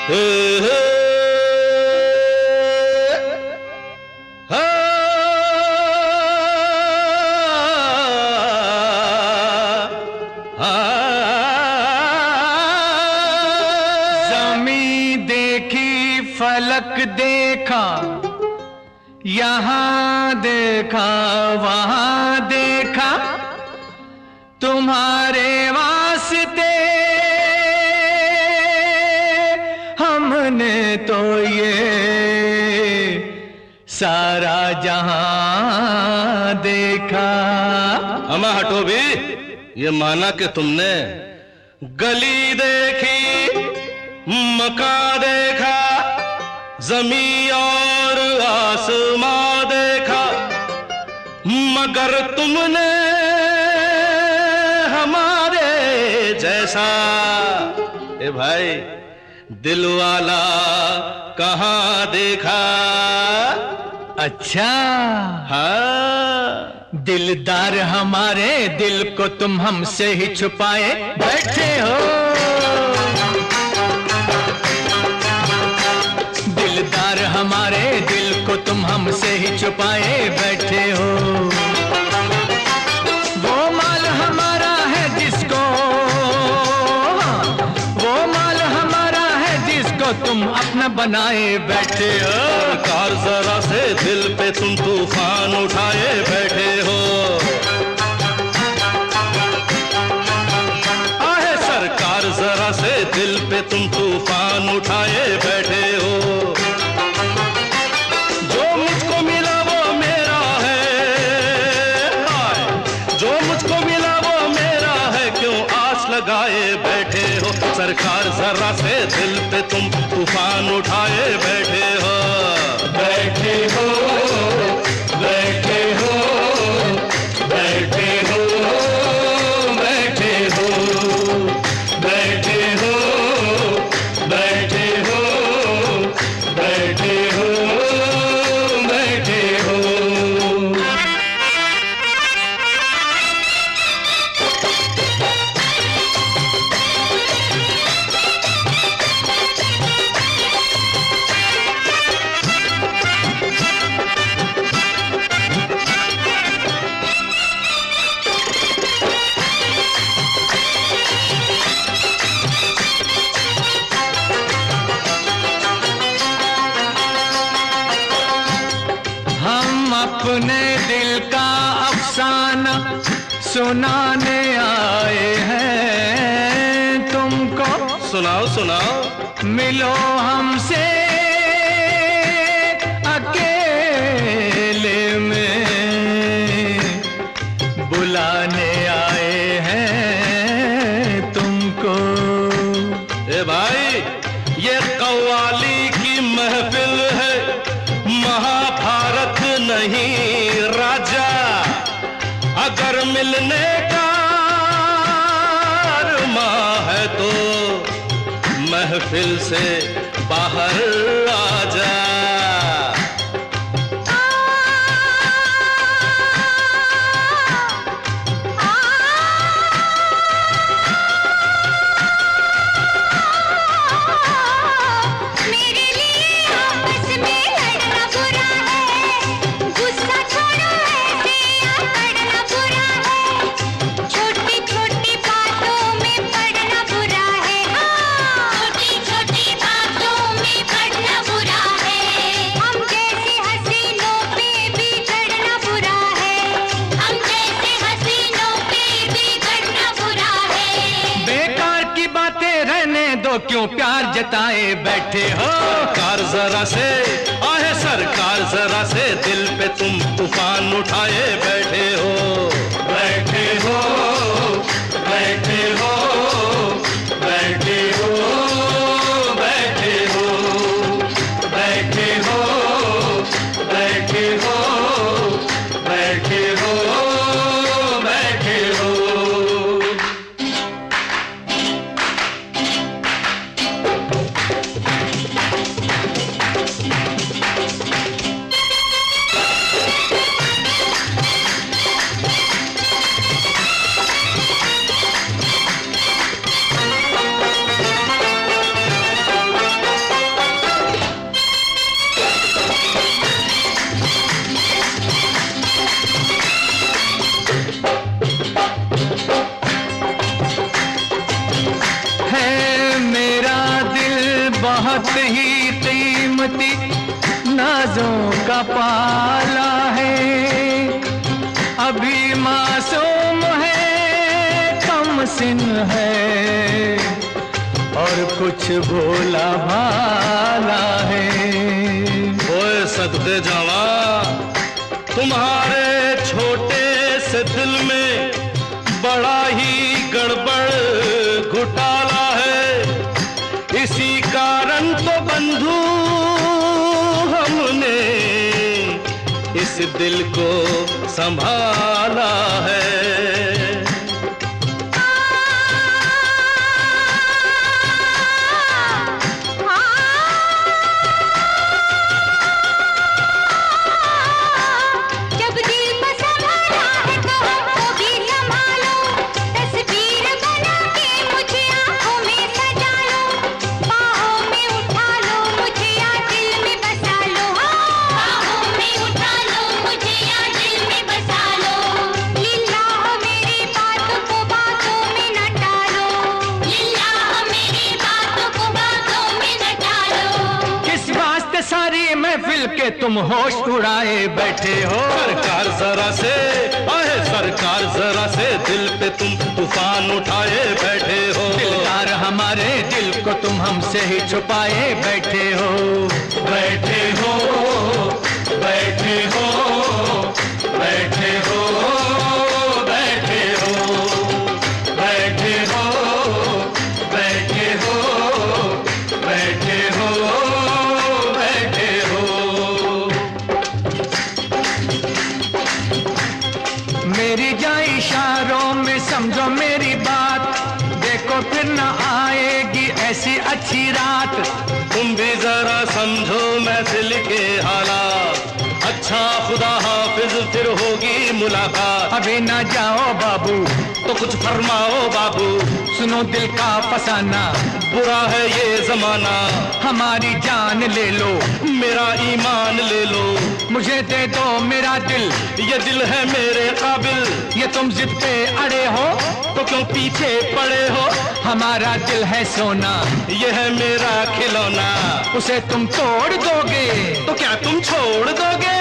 ज़मीं देखी फलक देखा, यहाँ देखा वहाँ देखा, तुम्हारे वास्ते हमने तो ये सारा जहां देखा। अमा हटो भी, ये माना कि तुमने गली देखी, मकान देखा, जमीन और आसमां देखा, मगर तुमने हमारे जैसा ए भाई दिल वाला कहाँ देखा। अच्छा हाँ, दिलदार हमारे दिल को तुम हमसे ही छुपाए बैठे हो। दिलदार हमारे दिल को तुम हमसे ही छुपाए बैठे हो। वो माल हमारा है जिसको, वो माल हमारा है जिसको तुम अपना बनाए बैठे हो। सरकार जरा से दिल पे तुम तूफान उठाए बैठे हो। आहे सरकार जरा से दिल पे तुम तूफान उठाए बैठे हो। जो मुझको मिला वो मेरा है, जो मुझको मिला वो मेरा है, क्यों आस लगाए बैठे हो। सरकार जरा से दिल पे तुम तूफान उठाए बैठे हो। बैठे हो, बैठे हो, बैठे हो, बैठे हो, बैठे हो, बैठे हो, बैठे हो, बैठे हो। अपने दिल का अफसाना सुनाने आए हैं तुमको। सुनाओ सुनाओ। मिलो हमसे अकेले में, बुलाने आए हैं तुमको। ए भाई, ये कव्वाली की महफिल है, महाभारत नहीं राजा। अगर मिलने का अरमां है तो महफिल से बाहर आ जा। क्यों प्यार जताए बैठे हो। सरकार जरा से, आहे सरकार जरा से दिल पे तुम तूफान उठाए बैठे हो। बैठे हो, बैठे हो, बैठे हो, बैठे हो, बैठे हो, बैठे हो, बैठे हो, बैठे हो। नाजों का पाला है, अभी मासूम है, कम सिन है, और कुछ भोला भाला है। ओए सदके जावा, तुम्हारे छोटे से दिल में बड़ा ही गड़बड़ घोटाला है। इसी कारण तो बंधु हमने इस दिल को संभाला है। सारी महफिल के तुम होश उड़ाए बैठे हो। सरकार जरा से, आए सरकार जरा से, दिल पे तुम तूफान उठाए बैठे हो। दिलदार हमारे दिल को तुम हमसे ही छुपाए बैठे हो। बैठे हो, बैठे हो, बैठे हो, बैठे हो, बैठे हो, बैठे हो, बैठे हो, मेरी जाए इशारों में समझो मेरी बात, देखो फिर न आएगी ऐसी अच्छी रात। तुम भी जरा समझो महफिल के हालात, अच्छा खुदा हाफिज फिर होगी मुलाकात। अभी ना जाओ बाबू, तो कुछ फरमाओ बाबू, सुनो दिल का फसाना, बुरा है ये जमाना। हमारी जान ले लो, मेरा ईमान ले लो, मुझे दे दो मेरा दिल, ये दिल है मेरे काबिल। ये तुम जिद पे अड़े हो तो क्यों पीछे पड़े हो, हमारा दिल है सोना, ये है मेरा खिलौना। उसे तुम तोड़ दोगे तो क्या तुम छोड़ दोगे?